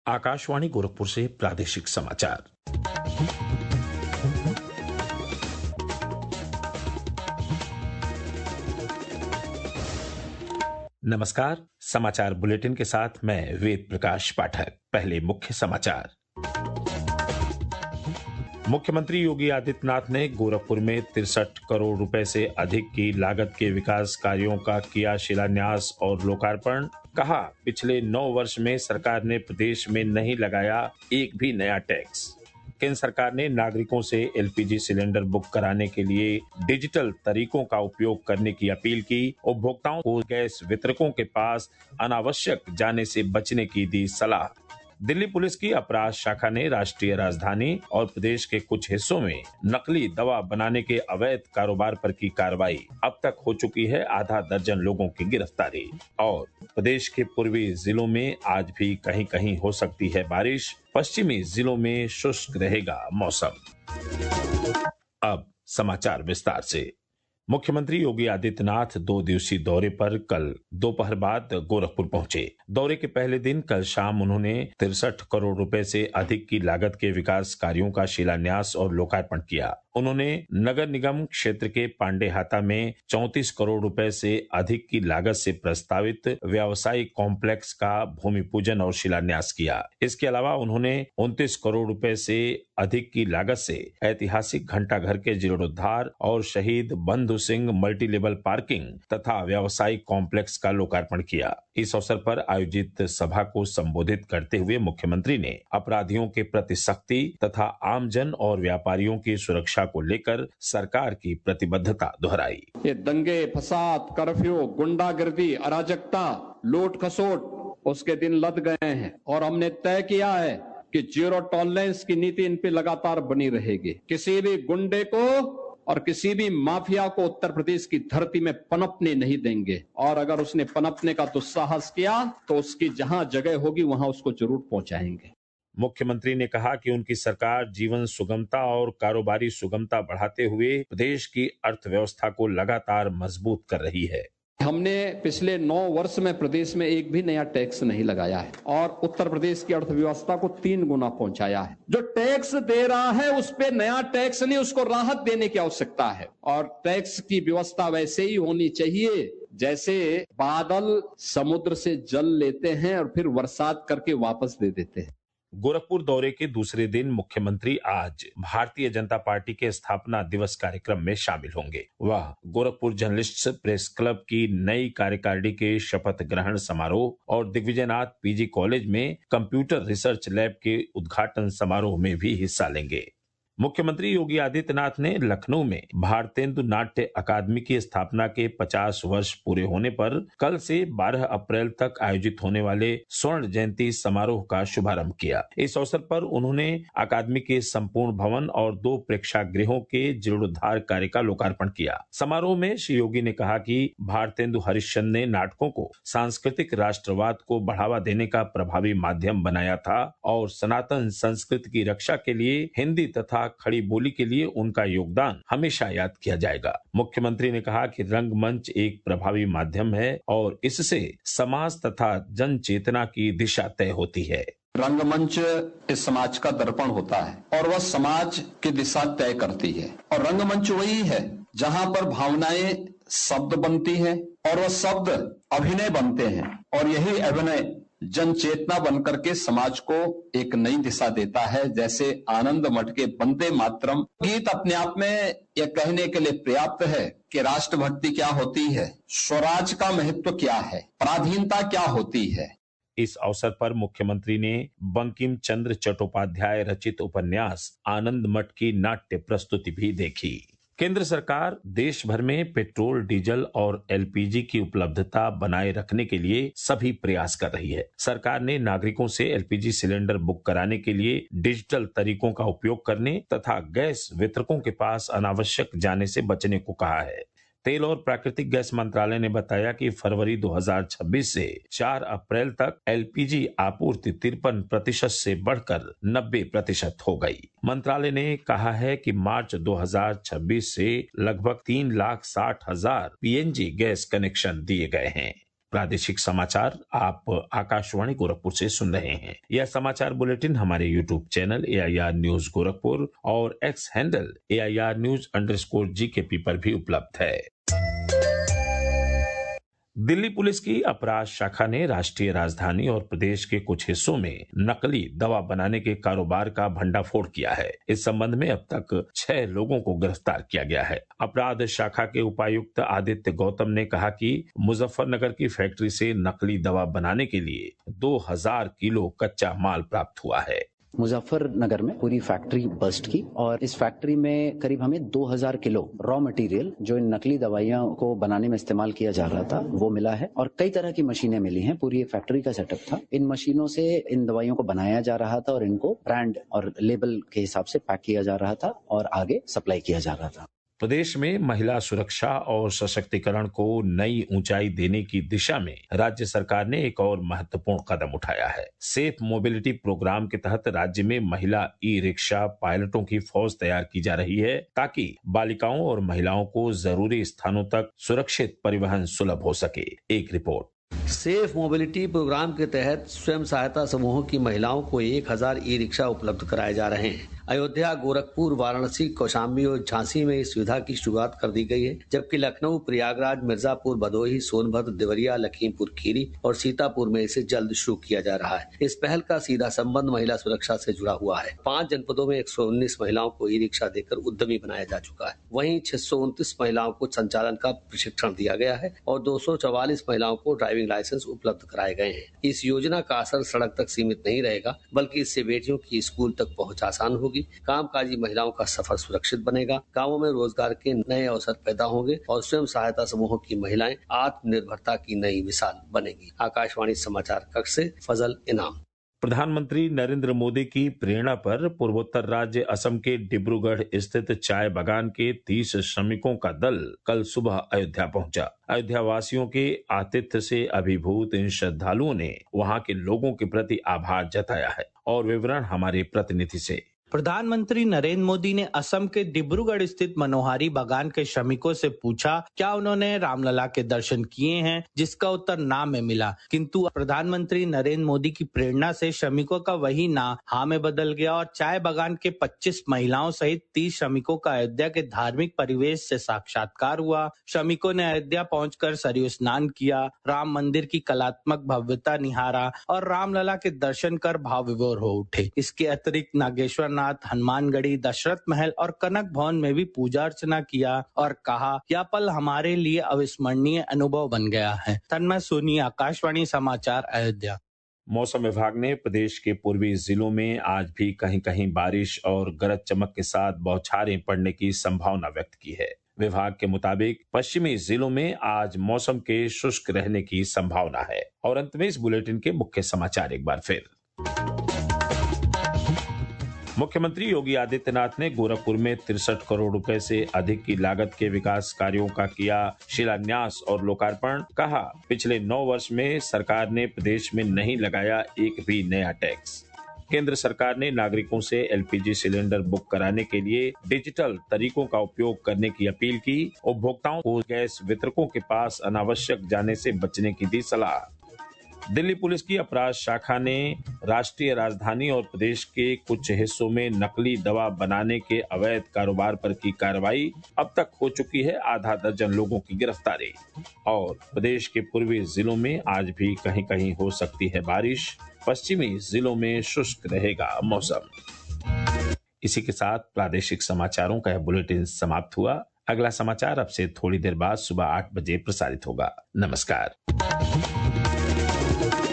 आकाशवाणी गोरखपुर से प्रादेशिक समाचार। नमस्कार। समाचार बुलेटिन के साथ मैं वेद प्रकाश पाठक। पहले मुख्य समाचार। मुख्यमंत्री योगी आदित्यनाथ ने गोरखपुर में 63 करोड़ रुपए से अधिक की लागत के विकास कार्यों का किया शिलान्यास और लोकार्पण। कहा, पिछले 9 वर्ष में सरकार ने प्रदेश में नहीं लगाया एक भी नया टैक्स। केंद्र सरकार ने नागरिकों से एलपीजी सिलेंडर बुक कराने के लिए डिजिटल तरीकों का उपयोग करने की अपील की। उपभोक्ताओं को गैस वितरकों के पास अनावश्यक जाने से बचने की दी सलाह। दिल्ली पुलिस की अपराध शाखा ने राष्ट्रीय राजधानी और प्रदेश के कुछ हिस्सों में नकली दवा बनाने के अवैध कारोबार पर की कार्रवाई। अब तक हो चुकी है आधा दर्जन लोगों की गिरफ्तारी। और प्रदेश के पूर्वी जिलों में आज भी कहीं कहीं हो सकती है बारिश। पश्चिमी जिलों में शुष्क रहेगा मौसम। अब समाचार विस्तार से। मुख्यमंत्री योगी आदित्यनाथ 2 दिवसीय दौरे पर कल दोपहर बाद गोरखपुर पहुंचे। दौरे के पहले दिन कल शाम उन्होंने 63 करोड़ रुपए से अधिक की लागत के विकास कार्यों का शिलान्यास और लोकार्पण किया। उन्होंने नगर निगम क्षेत्र के पांडेहाता में 34 करोड़ रुपए से अधिक की लागत से प्रस्तावित व्यावसायिक कॉम्प्लेक्स का भूमि पूजन और शिलान्यास किया। इसके अलावा उन्होंने 29 करोड़ रुपए से अधिक की लागत से ऐतिहासिक घंटाघर के जीर्णोद्धार और शहीद बंधु सिंह मल्टी लेवल पार्किंग तथा व्यावसायिक कॉम्प्लेक्स का लोकार्पण किया। इस अवसर पर आयोजित सभा को संबोधित करते हुए मुख्यमंत्री ने अपराधियों के प्रति सख्ती तथा आमजन और व्यापारियों की सुरक्षा को लेकर सरकार की प्रतिबद्धता दोहराई। ये दंगे, फसाद, कर्फ्यू, गुंडागर्दी, अराजकता, लूट खसोट उसके दिन लद गए हैं और हमने तय किया है कि जीरो टॉलरेंस की नीति इन पे लगातार बनी रहेगी। किसी भी गुंडे को और किसी भी माफिया को उत्तर प्रदेश की धरती में पनपने नहीं देंगे और अगर उसने पनपने का दुस्साहस किया तो उसकी जहां जगह होगी वहां उसको जरूर पहुंचाएंगे। मुख्यमंत्री ने कहा कि उनकी सरकार जीवन सुगमता और कारोबारी सुगमता बढ़ाते हुए प्रदेश की अर्थव्यवस्था को लगातार मजबूत कर रही है। हमने पिछले 9 वर्ष में प्रदेश में एक भी नया टैक्स नहीं लगाया है और उत्तर प्रदेश की अर्थव्यवस्था को 3 गुना पहुंचाया है। जो टैक्स दे रहा है उस पे नया टैक्स नहीं, उसको राहत देने की आवश्यकता है और टैक्स की व्यवस्था वैसे ही होनी चाहिए जैसे बादल समुद्र से जल लेते हैं और फिर बरसात करके वापस दे देते हैं। गोरखपुर दौरे के दूसरे दिन मुख्यमंत्री आज भारतीय जनता पार्टी के स्थापना दिवस कार्यक्रम में शामिल होंगे। वह गोरखपुर जर्नलिस्ट्स प्रेस क्लब की नई कार्यकारिणी के शपथ ग्रहण समारोह और दिग्विजयनाथ पीजी कॉलेज में कंप्यूटर रिसर्च लैब के उद्घाटन समारोह में भी हिस्सा लेंगे। मुख्यमंत्री योगी आदित्यनाथ ने लखनऊ में भारतेंदु नाट्य अकादमी की स्थापना के 50 वर्ष पूरे होने पर कल से 12 अप्रैल तक आयोजित होने वाले स्वर्ण जयंती समारोह का शुभारंभ किया। इस अवसर पर उन्होंने अकादमी के संपूर्ण भवन और 2 प्रेक्षागृहों के जीर्णोद्धार कार्य का लोकार्पण किया। समारोह में श्री योगी ने कहा कि भारतेंदु हरिश्चंद्र ने नाटकों को सांस्कृतिक राष्ट्रवाद को बढ़ावा देने का प्रभावी माध्यम बनाया था और सनातन संस्कृति की रक्षा के लिए हिंदी तथा खड़ी बोली के लिए उनका योगदान हमेशा याद किया जाएगा। मुख्यमंत्री ने कहा कि रंगमंच एक प्रभावी माध्यम है और इससे समाज तथा जन चेतना की दिशा तय होती है। रंगमंच इस समाज का दर्पण होता है और वह समाज की दिशा तय करती है और रंगमंच वही है जहां पर भावनाएं शब्द बनती हैं और वह शब्द अभिनय बनते हैं और यही अभिनय जन चेतना बनकर के समाज को एक नई दिशा देता है। जैसे आनंद मठ के वंदे मातरम गीत अपने आप में यह कहने के लिए पर्याप्त है कि राष्ट्रभक्ति क्या होती है, स्वराज का महत्व क्या है, पराधीनता क्या होती है। इस अवसर पर मुख्यमंत्री ने बंकिम चंद्र चट्टोपाध्याय रचित उपन्यास आनंद मठ की नाट्य प्रस्तुति भी देखी। केंद्र सरकार देश भर में पेट्रोल, डीजल और एलपीजी की उपलब्धता बनाए रखने के लिए सभी प्रयास कर रही है। सरकार ने नागरिकों से एलपीजी सिलेंडर बुक कराने के लिए डिजिटल तरीकों का उपयोग करने तथा गैस वितरकों के पास अनावश्यक जाने से बचने को कहा है। तेल और प्राकृतिक गैस मंत्रालय ने बताया कि फरवरी 2026 से 4 अप्रैल तक एलपीजी आपूर्ति 53% से बढ़कर 90% हो गई। मंत्रालय ने कहा है कि मार्च 2026 से लगभग 3,60,000 पीएनजी गैस कनेक्शन दिए गए हैं। प्रादेशिक समाचार आप आकाशवाणी गोरखपुर से सुन रहे हैं। यह समाचार बुलेटिन हमारे YouTube channel AIR news Gorakhpur और एक्स हैंडल AIR न्यूज_GKP पर भी उपलब्ध है। दिल्ली पुलिस की अपराध शाखा ने राष्ट्रीय राजधानी और प्रदेश के कुछ हिस्सों में नकली दवा बनाने के कारोबार का भंडाफोड़ किया है। इस संबंध में अब तक 6 लोगों को गिरफ्तार किया गया है। अपराध शाखा के उपायुक्त आदित्य गौतम ने कहा कि मुजफ्फरनगर की फैक्ट्री से नकली दवा बनाने के लिए 2000 किलो कच्चा माल प्राप्त हुआ है। मुजफ्फरनगर में पूरी फैक्ट्री बस्ट की और इस फैक्ट्री में करीब हमें 2000 किलो रॉ मटेरियल जो इन नकली दवाइयों को बनाने में इस्तेमाल किया जा रहा था वो मिला है और कई तरह की मशीनें मिली हैं। पूरी एक फैक्ट्री का सेटअप था। इन मशीनों से इन दवाइयों को बनाया जा रहा था और इनको ब्रांड और लेबल के हिसाब से पैक किया जा रहा था और आगे सप्लाई किया जा रहा था। प्रदेश में महिला सुरक्षा और सशक्तिकरण को नई ऊंचाई देने की दिशा में राज्य सरकार ने एक और महत्वपूर्ण कदम उठाया है। सेफ मोबिलिटी प्रोग्राम के तहत राज्य में महिला ई-रिक्शा पायलटों की फौज तैयार की जा रही है ताकि बालिकाओं और महिलाओं को जरूरी स्थानों तक सुरक्षित परिवहन सुलभ हो सके। एक रिपोर्ट। सेफ मोबिलिटी प्रोग्राम के तहत स्वयं सहायता समूहों की महिलाओं को 1000 ई-रिक्शा उपलब्ध कराए जा रहे हैं। अयोध्या, गोरखपुर, वाराणसी, कौशाम्बी और झांसी में इस सुविधा की शुरुआत कर दी गई है, जबकि लखनऊ, प्रयागराज, मिर्जापुर, भदोही, सोनभद्र, देवरिया, लखीमपुर खीरी और सीतापुर में इसे जल्द शुरू किया जा रहा है। इस पहल का सीधा संबंध महिला सुरक्षा से जुड़ा हुआ है। 5 जनपदों में 119 महिलाओं को ई-रिक्शा देकर उद्यमी बनाया जा चुका है। वहीं 629 महिलाओं को संचालन का प्रशिक्षण दिया गया है और 244 महिलाओं को ड्राइविंग लाइसेंस उपलब्ध कराए गए हैं। इस योजना का असर सड़क तक सीमित नहीं रहेगा, बल्कि इससे बेटियों की स्कूल तक पहुंच आसान होगी, कामकाजी महिलाओं का सफर सुरक्षित बनेगा, गांवों में रोजगार के नए अवसर पैदा होंगे और स्वयं सहायता समूहों की महिलाएं आत्मनिर्भरता की नई मिसाल बनेगी। आकाशवाणी समाचार कक्ष से फजल इनाम। प्रधानमंत्री नरेंद्र मोदी की प्रेरणा पर पूर्वोत्तर राज्य असम के डिब्रूगढ़ स्थित चाय बागान के 30 श्रमिकों का दल कल सुबह अयोध्या पहुंचा। अयोध्या वासियों के आतिथ्य से अभिभूत इन श्रद्धालुओं ने वहां के लोगों के प्रति आभार जताया है और विवरण हमारे प्रतिनिधि से। प्रधानमंत्री नरेंद्र मोदी ने असम के डिब्रूगढ़ स्थित मनोहारी बागान के श्रमिकों से पूछा क्या उन्होंने रामलला के दर्शन किए हैं, जिसका उत्तर ना में मिला। किंतु प्रधानमंत्री नरेंद्र मोदी की प्रेरणा से श्रमिकों का वही ना हाँ में बदल गया और चाय बागान के 25 महिलाओं सहित 30 श्रमिकों का अयोध्या के धार्मिक परिवेश से साक्षात्कार हुआ। श्रमिकों ने अयोध्या पहुंचकर सरयू स्नान किया, राम मंदिर की कलात्मक भव्यता निहारा और रामलला के दर्शन कर भाव विभोर हो उठे। इसके अतिरिक्त नागेश्वर, हनुमानगढ़ी, दशरथ महल और कनक भवन में भी पूजा अर्चना किया और कहा यह पल हमारे लिए अविस्मरणीय अनुभव बन गया है। तन्मय सोनी, आकाशवाणी समाचार, अयोध्या। मौसम विभाग ने प्रदेश के पूर्वी जिलों में आज भी कहीं कहीं बारिश और गरज चमक के साथ बौछारें पड़ने की संभावना व्यक्त की है। विभाग के मुताबिक पश्चिमी जिलों में आज मौसम के शुष्क रहने की संभावना है। और अंत में इस बुलेटिन के मुख्य समाचार एक बार फिर। मुख्यमंत्री योगी आदित्यनाथ ने गोरखपुर में 63 करोड़ रुपए से अधिक की लागत के विकास कार्यों का किया शिलान्यास और लोकार्पण। कहा पिछले 9 वर्ष में सरकार ने प्रदेश में नहीं लगाया एक भी नया टैक्स। केंद्र सरकार ने नागरिकों से LPG सिलेंडर बुक कराने के लिए डिजिटल तरीकों का उपयोग करने की अपील की। उपभोक्ताओं को गैस वितरकों के पास अनावश्यक जाने से बचने की दी सलाह। दिल्ली पुलिस की अपराध शाखा ने राष्ट्रीय राजधानी और प्रदेश के कुछ हिस्सों में नकली दवा बनाने के अवैध कारोबार पर की कार्रवाई। अब तक हो चुकी है आधा दर्जन लोगों की गिरफ्तारी। और प्रदेश के पूर्वी जिलों में आज भी कहीं कहीं हो सकती है बारिश। पश्चिमी जिलों में शुष्क रहेगा मौसम। इसी के साथ प्रादेशिक समाचारों का यह बुलेटिन समाप्त हुआ। अगला समाचार अब से थोड़ी देर बाद सुबह 8 बजे प्रसारित होगा। नमस्कार।